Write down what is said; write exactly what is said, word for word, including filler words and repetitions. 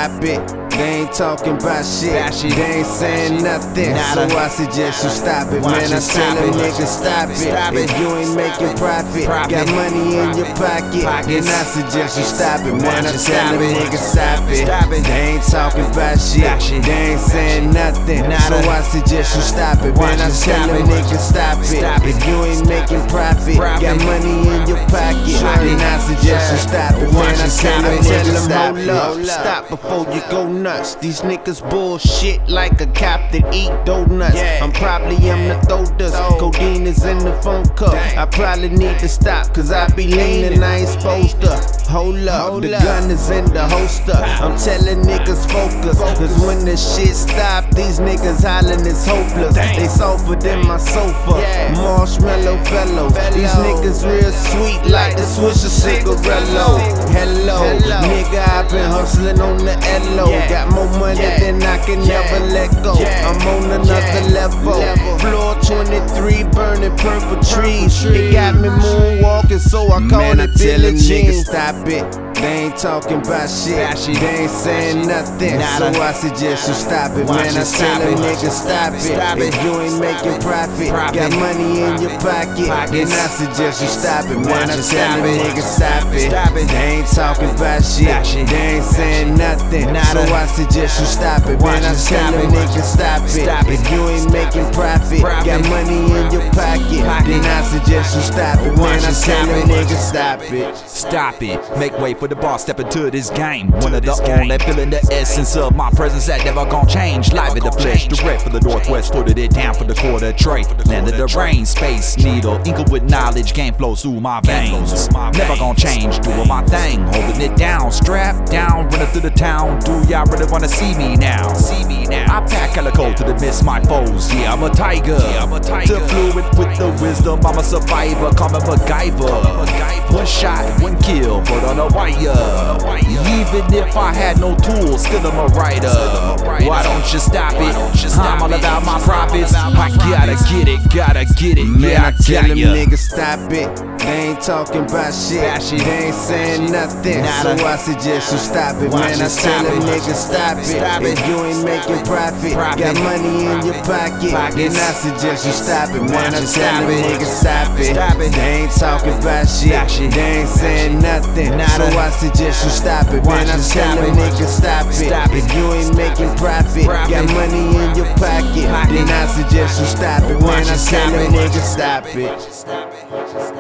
stop it. They ain't talking about shit, they ain't saying nothing. So I suggest you stop it, man. I tell them niggas stop it. If you ain't making profit, got money in your pocket, then I suggest you stop it, man. I tell them niggas stop it. They ain't talking about shit, they ain't saying nothing. So I suggest you stop it, man. I tell them niggas stop it. If you ain't making profit, got money in your pocket, then I suggest you stop it, man. I tell them niggas stop it. Stop before you go nuts. These niggas bullshit like a cop that eat donuts. I'm probably am the throaters. Codeine is in the phone cup. I probably need to stop, cause I be leaning, I ain't supposed to. Hold up, the gun is in the holster. I'm telling niggas focus, cause when the shit stop, these niggas hollering it's hopeless. They softer than my sofa, marshmallow fellow. These niggas real sweet like the Swisher cigarello. Hello, nigga, I been hustling on the L O. Got more money than I can never let go. I'm on another level. Floor twenty-three, burning purple trees. It got me moonwalking, so I call it Billie Jean. Stop it. They ain't talking about shit, they ain't saying nothing. So I suggest you stop it, man. I tell them niggas stop it. If you ain't making profit, got money in your pocket, then I suggest you stop it, man. I tell them niggas stop it. They ain't talking about shit, they ain't saying nothing. So I suggest you stop it, man. I tell them niggas stop it. If you ain't making profit, got money in your pocket, then I suggest you stop it, man. I tell them niggas stop it. Stop it, make way for the boss, step into this game. One of the only feeling the essence of my presence that never gon' change. Live in the flesh, direct for the Northwest, footed it down for the quarter tray. Land of the rain, space needle, inkle with knowledge, game flows through my veins. Never gon' change, doing my thing, holding it down, strapped down, running through the town. Do y'all really wanna see me now? See me now. I pack calico to dismiss my foes. Yeah, I'm a tiger. Yeah, I'm a tiger. Too fluid with the wisdom, I'm a survivor, call me MacGyver. One shot, one kill, but on a wire. Even if I had no tools, still I'm a writer. Why don't you stop it? I'm all about my profits. I gotta get it, gotta get it. Man, Yeah, I I tell got them ya. niggas stop it. They ain't talking about shit, they ain't saying nothing. So I suggest you stop it, man. I tell them niggas stop it. If you ain't making profit, got money in your pocket, then I suggest you stop it, man. I tell them niggas stop it. They ain't talking about shit, they ain't saying nothing. So I suggest you stop it, man. I tell them niggas stop it. If you ain't making profit, got money in your pocket, then I suggest you stop it, man. I tell them niggas stop it.